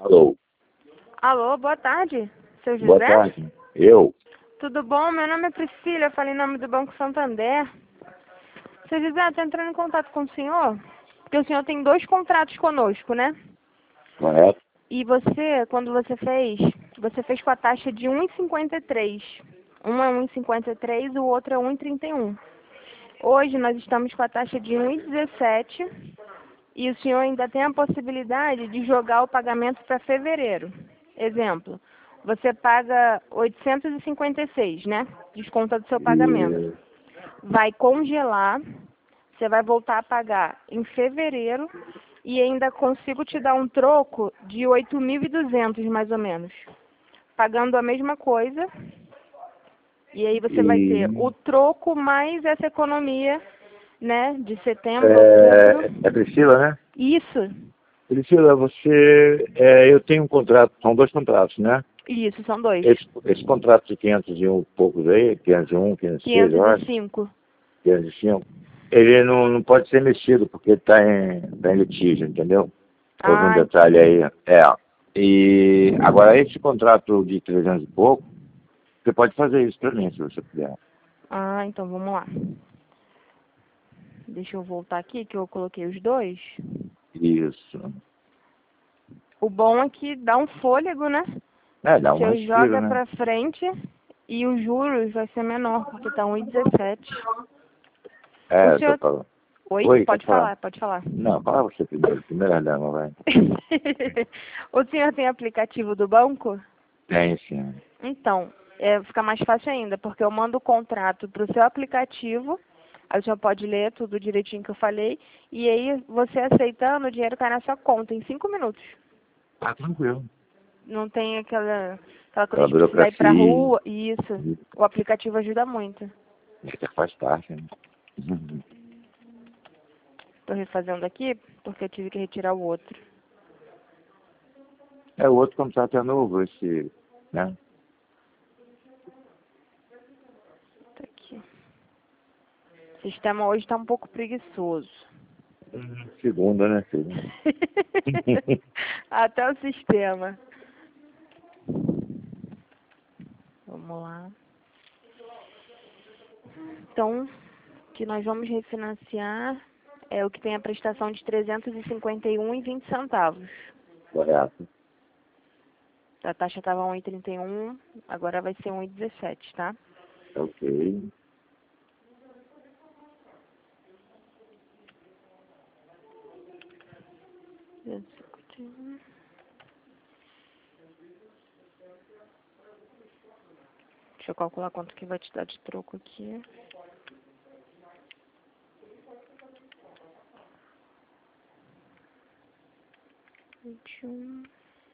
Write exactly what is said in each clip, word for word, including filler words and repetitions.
Alô, Alô, boa tarde, seu boa José? tarde. Eu? Tudo bom? Meu nome é Priscila, eu falei em nome do Banco Santander. Seu José, estou entrando em contato com o senhor, porque o senhor tem dois contratos conosco, né? Correto? E você, quando você fez, você fez com a taxa de um vírgula cinquenta e três. Um é um vírgula cinquenta e três, o outro é um vírgula trinta e um. Hoje nós estamos com a taxa de um vírgula dezessete e o senhor ainda tem a possibilidade de jogar o pagamento para fevereiro. Exemplo, você paga oitocentos e cinquenta e seis, né? Desconta do seu pagamento. E, Vai congelar, você vai voltar a pagar em fevereiro e ainda consigo te dar um troco de oito mil e duzentos mais ou menos. Pagando a mesma coisa. E aí você vai ter e o troco mais essa economia, né, de setembro, é, outubro. é Priscila, né? Isso, Priscila, você, é, eu tenho um contrato, são dois contratos, né? isso, são dois. Esse, esse contrato de quinhentos e um poucos aí, quinhentos e um, quinhentos e seis, quinhentos eu e acho, cinco. quinhentos e cinco, ele não, não pode ser mexido, porque está em, tá em litígio, entendeu? Houve um Ah, detalhe aí. É. E agora, esse contrato de trezentos e pouco, você pode fazer isso para mim, se você puder. ah, então vamos lá. Deixa eu voltar aqui que eu coloquei os dois. Isso. O bom é que dá um fôlego, né? É, dá um Você respiro, joga né? pra frente e os juros vai ser menor, porque tá um vírgula dezessete. O É, eu tô senhor... falando. Oi? Oi, pode Pode falar. falar, pode falar. Não, fala você primeiro. Primeira dama, vai. O senhor tem aplicativo do banco? Tem, sim. Então, é, fica mais fácil ainda, porque eu mando o contrato para o seu aplicativo, aí o senhor pode ler tudo direitinho que eu falei, e aí você aceitando, o dinheiro cai na sua conta em cinco minutos. Tá tranquilo. Não tem aquela, aquela coisa Aquela de precisar ir pra burocracia. rua, isso. O aplicativo ajuda muito. Isso faz parte, né? Uhum. Estou refazendo aqui, porque eu tive que retirar o outro. É, o outro contrato é novo, esse, né? Tá aqui. O sistema hoje está um pouco preguiçoso. Uhum. Segunda, né, filho? Até o sistema. Vamos lá. Então, o que nós vamos refinanciar é o que tem a prestação de trezentos e cinquenta e um e vinte centavos. Correto. A taxa estava um e trinta e um, agora vai ser um e dezessete, tá? Ok. trezentos e cinquenta e um. Deixa eu calcular quanto que vai te dar de troco aqui. vinte e um.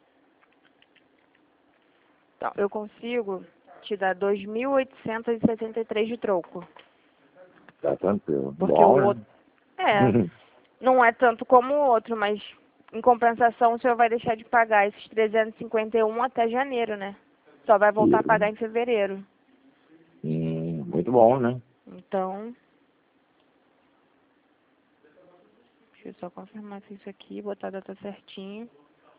Então, eu consigo te dar dois mil oitocentos e sessenta e três de troco. Tá tranquilo. Porque o Bom, outro... né? É, não é tanto como o outro, mas em compensação o senhor vai deixar de pagar esses trezentos e cinquenta e um até janeiro, né? Só vai voltar a Isso. pagar em fevereiro. Hum, muito bom, né? Então, deixa eu só confirmar se isso aqui, botar a data certinho.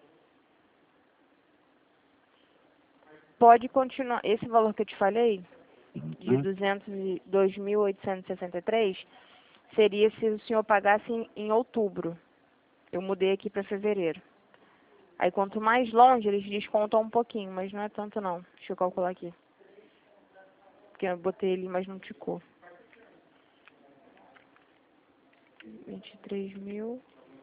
Pode continuar, esse valor que eu te falei, de Uhum. duzentos e dois mil oitocentos e sessenta e três, seria se o senhor pagasse em, em outubro. Eu mudei aqui para fevereiro. Aí quanto mais longe, eles descontam um pouquinho, mas não é tanto não. Deixa eu calcular aqui. Porque eu botei ele, mas não ticou. vinte e três mil.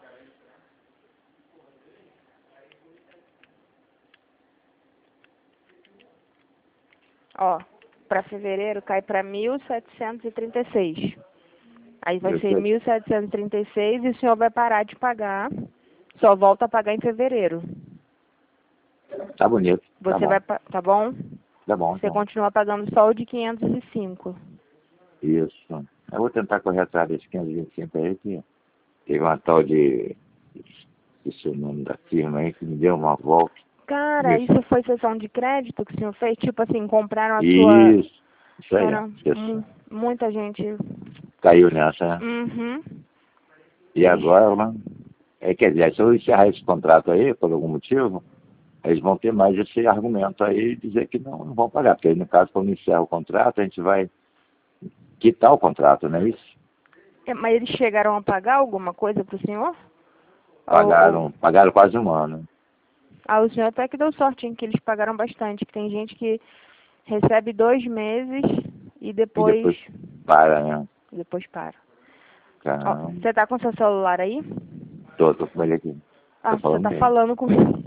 Ó, para fevereiro cai para mil setecentos e trinta e seis. Aí vai ser Isso. mil setecentos e trinta e seis e o senhor vai parar de pagar. Só volta a pagar em fevereiro. Tá bonito. Tá Você bom. vai, pa- tá bom? Tá bom, Você então. continua pagando só o de quinhentos e cinco. Isso. Eu vou tentar correr atrás desse quinhentos e vinte e cinco aí, que teve uma tal de... Esse é o nome da firma aí, que me deu uma volta. Cara, Nesse... isso foi sessão de crédito que o senhor fez? Tipo assim, compraram a sua... Isso. Isso aí, Cara, isso. mu- muita gente... Caiu nessa, né? Uhum. E agora, né? É, quer dizer, se eu encerrar esse contrato aí, por algum motivo, eles vão ter mais esse argumento aí e dizer que não, não vão pagar. Porque aí, no caso, quando encerra o contrato, a gente vai quitar o contrato, não é isso? É, mas eles chegaram a pagar alguma coisa para o senhor? Pagaram, Ou, ou... pagaram quase um ano. Ah, o senhor até que deu sorte, hein, que eles pagaram bastante. Que tem gente que recebe dois meses e E depois, depois para, né? depois para. Ó, Caramba. você tá com seu celular aí? Tô, tô com ele aqui. Ah, Tô você falando tá bem. falando comigo.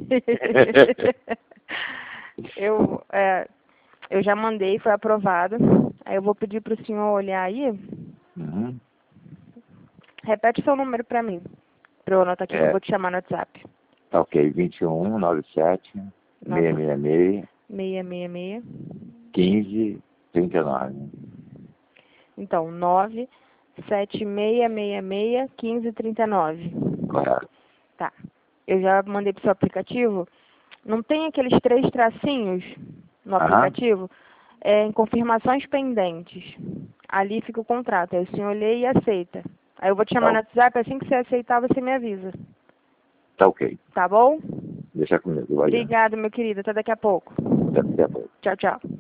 eu, é, eu já mandei, foi aprovado. Aí eu vou pedir para o senhor olhar aí. Uhum. Repete seu número para mim. Para eu anotar aqui que eu É, vou te chamar no WhatsApp. tá ok. vinte e um, noventa e sete, Nove- seiscentos e sessenta e seis, seis seis seis. quinze, trinta e nove. Então, nove sete seis seis seis, quinze, trinta e nove. Correto. Tá. Eu já mandei pro seu aplicativo. Não tem aqueles três tracinhos no Aham. aplicativo? É, em confirmações pendentes. Ali fica o contrato. Aí o senhor lê e aceita. Aí eu vou te chamar Tá, no WhatsApp. Assim que você aceitar, você me avisa. tá ok. Tá bom? Deixa comigo. Vai adiante. Obrigado, meu querido. Até daqui a pouco. Até daqui a pouco. Tchau, tchau.